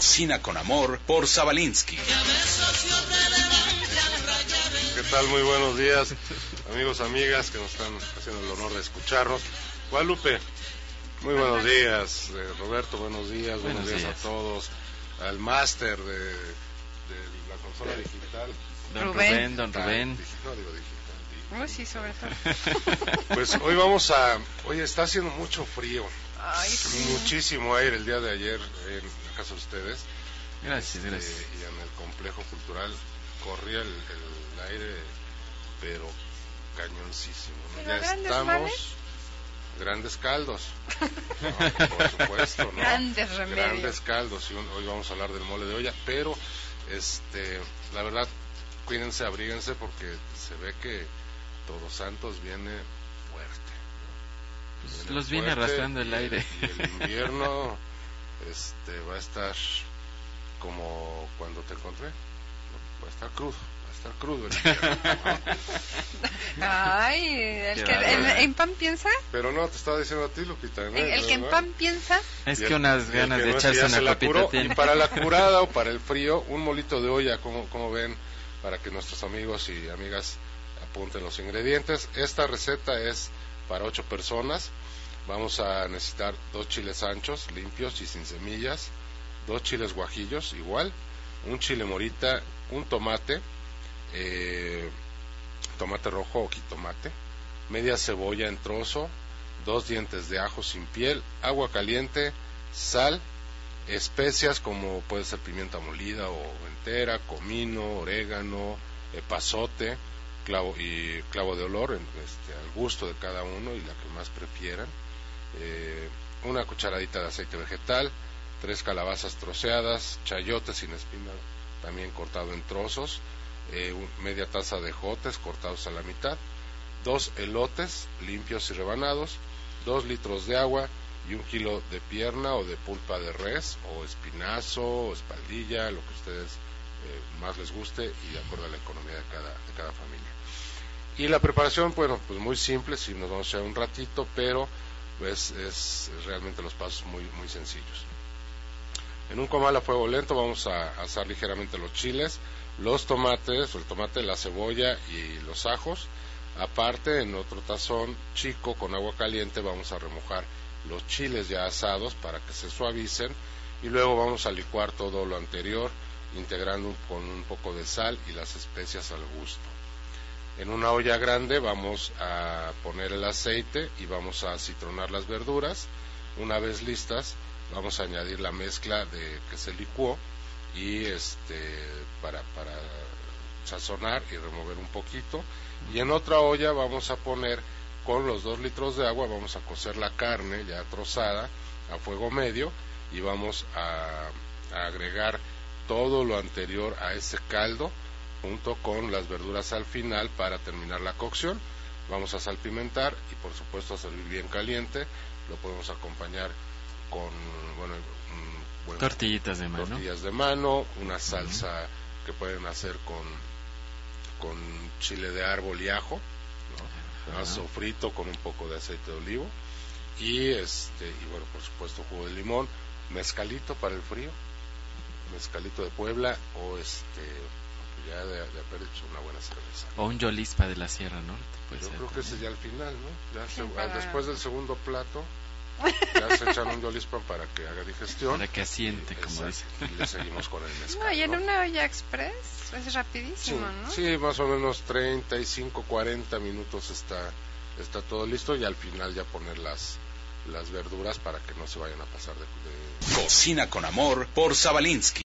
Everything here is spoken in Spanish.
Cocina con amor por Zabalinsky. ¿Qué tal? Muy buenos días, amigos, amigas que nos están haciendo el honor de escucharnos. Guadalupe, muy buenos días. Roberto, buenos días a todos. Al máster de la consola digital. Don Rubén. No digo digital. Sí, sobre todo. Pues hoy está haciendo mucho frío. Ay, sí. Muchísimo aire el día de ayer en la casa de ustedes. Gracias. Y en el complejo cultural corría el aire, pero cañoncísimo, ¿no? ¿Pero Ya estamos grandes caldos, ¿no? Por supuesto, ¿no? Grandes remedios. Grandes caldos, y hoy vamos a hablar del mole de olla, pero la verdad, cuídense, abríguense, porque se ve que Todos Santos viene fuerte, ¿no? Pues los viene arrastrando el aire. Y el invierno va a estar como cuando te encontré, va a estar crudo el invierno, ¿no? Ay, el que en pan piensa. Pero no, te estaba diciendo a ti, Lupita, ¿no? El que en pan piensa. Es que unas ganas de echarse una copita tiene. Y para la curada o para el frío, un molito de olla, como ven, para que nuestros amigos y amigas apunten los ingredientes. Esta receta es para 8 personas. Vamos a necesitar 2 chiles anchos, limpios y sin semillas, 2 chiles guajillos, igual, un chile morita, un tomate, tomate rojo o jitomate, media cebolla en trozo, 2 dientes de ajo sin piel, agua caliente, sal, especias como puede ser pimienta molida o entera, comino, orégano, epazote, clavo de olor, al gusto de cada uno y la que más prefieran, una cucharadita de aceite vegetal, 3 calabazas troceadas, chayote sin espina también cortado en trozos, media taza de ejotes cortados a la mitad, 2 elotes limpios y rebanados, 2 litros de agua y 1 kilo de pierna o de pulpa de res o espinazo o espaldilla, lo que ustedes más les guste y de acuerdo a la economía de cada familia. Y la preparación, bueno, pues muy simple, si nos vamos a echar un ratito, pero es realmente los pasos muy, muy sencillos. En un comal a fuego lento vamos a asar ligeramente los chiles, los tomates, o el tomate, la cebolla y los ajos. Aparte, en otro tazón chico con agua caliente vamos a remojar los chiles ya asados para que se suavicen y luego vamos a licuar todo lo anterior, integrando con un poco de sal y las especias al gusto. En una olla grande vamos a poner el aceite y vamos a citronar las verduras. Una vez listas, vamos a añadir la mezcla que se licuó y para sazonar y remover un poquito. Y en otra olla vamos a poner, con los 2 litros de agua, vamos a cocer la carne ya trozada a fuego medio y vamos a agregar todo lo anterior a ese caldo junto con las verduras al final para terminar la cocción. Vamos a salpimentar y por supuesto a servir bien caliente. Lo podemos acompañar con tortillitas de mano, una salsa que pueden hacer con chile de árbol y ajo, ¿no? Sofrito con un poco de aceite de olivo y bueno, por supuesto jugo de limón, mezcalito para el frío, mezcalito de Puebla o ya de haber hecho una buena cerveza. O un Yolispa de la Sierra Norte. Yo creo que ese ya al final, ¿no? Ya después del segundo plato, ya se echan un Yolispa para que haga digestión. Para que asiente, como dicen. Y le seguimos con el mezcal. No, y en una olla express es rapidísimo, sí, ¿no? Sí, más o menos 35, 40 minutos está todo listo y al final ya poner las verduras para que no se vayan a pasar de... Cocina con amor por Zabalinsky.